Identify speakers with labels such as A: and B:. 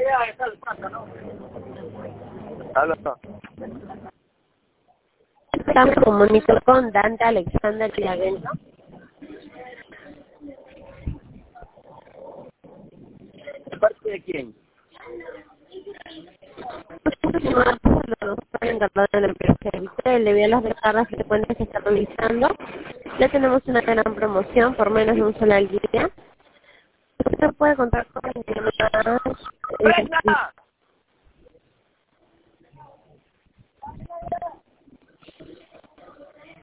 A: Aló.
B: Estamos comunicando con Dante Alexander Clavento.
A: ¿De parte de quién?
B: Encargado de la empresa. Le voy a las descargas frecuentes que está realizando. Ya tenemos una gran promoción por menos de un solo al día. Usted puede contar con
A: ¡Brenda!